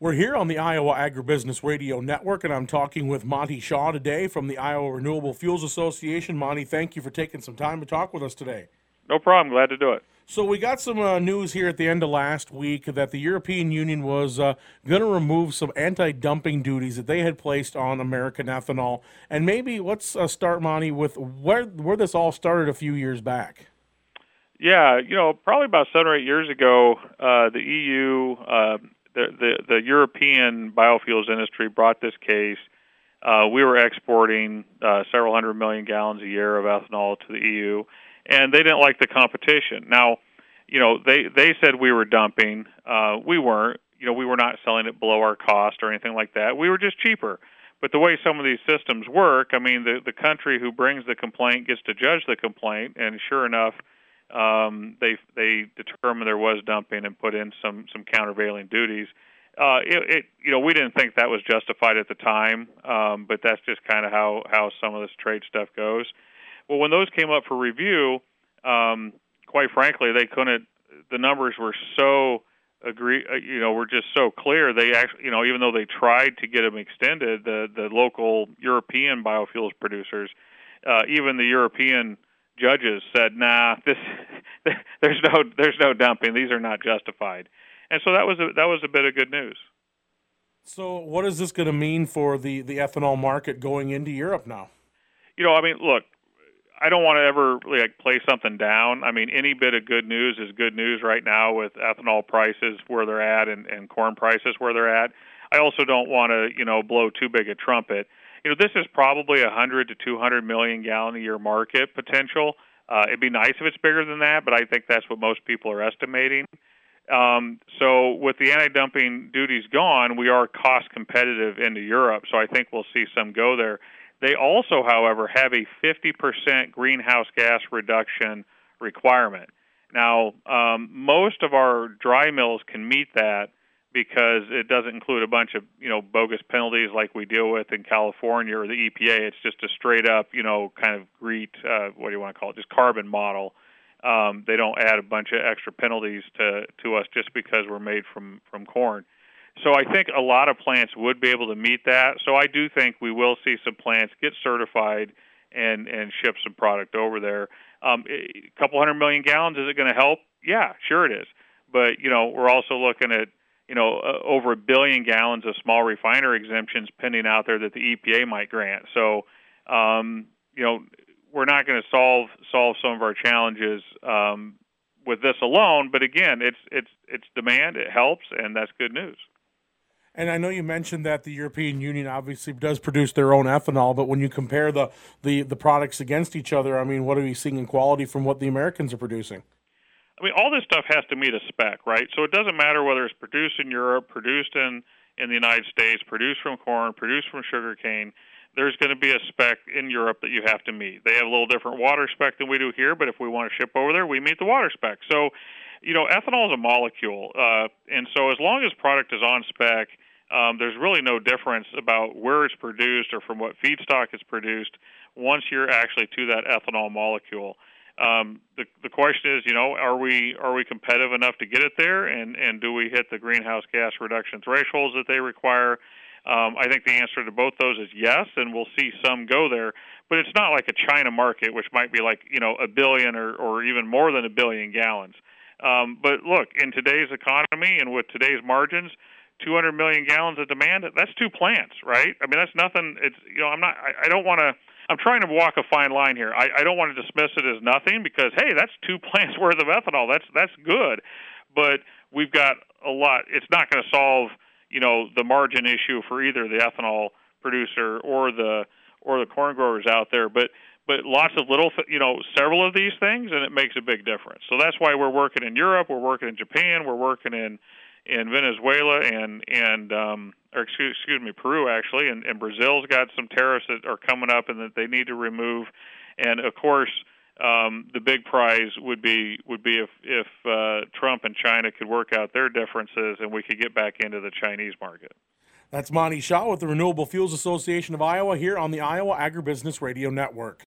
We're here on the Iowa Agribusiness Radio Network, and I'm talking with Monty Shaw today from the Iowa Renewable Fuels Association. Monty, thank you for taking some time to talk with us today. No problem. Glad to do it. So we got some news here at the end of last week that the European Union was going to remove some anti-dumping duties that they had placed on American ethanol. And maybe let's start, Monty, with where this all started a few years back. Yeah, probably about 7 or 8 years ago, the EU, the European biofuels industry brought this case. We were exporting several hundred million gallons a year of ethanol to the EU, and they didn't like the competition. Now, they said we were dumping. We weren't. We were not selling it below our cost or anything like that. We were just cheaper. But the way some of these systems work, the country who brings the complaint gets to judge the complaint, and sure enough, they determined there was dumping and put in some countervailing duties. We didn't think that was justified at the time, but that's just kind of how some of this trade stuff goes. Well, when those came up for review, quite frankly, they couldn't. The numbers were so were just so clear. They actually, even though they tried to get them extended, the local European biofuels producers, even the European judges said, "Nah, there's no dumping. These are not justified." And so that was a bit of good news. So what is this going to mean for the ethanol market going into Europe now? Look, I don't want to ever play something down. Any bit of good news is good news right now with ethanol prices where they're at and corn prices where they're at. I also don't want to, blow too big a trumpet. This is probably 100 to 200 million gallon a year market potential. It'd be nice if it's bigger than that, but I think that's what most people are estimating. So with the anti-dumping duties gone, we are cost competitive into Europe, so I think we'll see some go there. They also, however, have a 50% greenhouse gas reduction requirement. Now, most of our dry mills can meet that because it doesn't include a bunch of, bogus penalties like we deal with in California or the EPA. It's just a straight up, kind of GREET, what do you want to call it, just carbon model. They don't add a bunch of extra penalties to us just because we're made from corn. So I think a lot of plants would be able to meet that. So I do think we will see some plants get certified and ship some product over there. A couple 100 million gallons, is it going to help? Yeah, sure it is. But, we're also looking at, over 1 billion gallons of small refiner exemptions pending out there that the EPA might grant. So, we're not going to solve some of our challenges with this alone. But again, it's demand, it helps, and that's good news. And I know you mentioned that the European Union obviously does produce their own ethanol, but when you compare the products against each other, what are you seeing in quality from what the Americans are producing? All this stuff has to meet a spec, right? So it doesn't matter whether it's produced in Europe, produced in the United States, produced from corn, produced from sugarcane. There's going to be a spec in Europe that you have to meet. They have a little different water spec than we do here, but if we want to ship over there, we meet the water spec. So, ethanol is a molecule, and so as long as product is on spec, there's really no difference about where it's produced or from what feedstock it's produced once you're actually to that ethanol molecule. The question is, are we competitive enough to get it there, and do we hit the greenhouse gas reduction thresholds that they require? I think the answer to both those is yes, and we'll see some go there. But it's not like a China market, which might be like 1 billion or even more than 1 billion gallons. But look, in today's economy and with today's margins, 200 million gallons of demand, that's 2 plants, right? That's nothing. It's I don't want to. I'm trying to walk a fine line here. I don't want to dismiss it as nothing because, hey, that's 2 plants worth of ethanol. That's good. But we've got a lot. It's not going to solve, the margin issue for either the ethanol producer or the corn growers out there. But lots of little, several of these things, and it makes a big difference. So that's why we're working in Europe, we're working in Japan, we're working in Venezuela and Peru actually, and Brazil's got some tariffs that are coming up and that they need to remove, and of course the big prize would be if Trump and China could work out their differences and we could get back into the Chinese market. That's Monty Shaw with the Renewable Fuels Association of Iowa here on the Iowa Agribusiness Radio Network.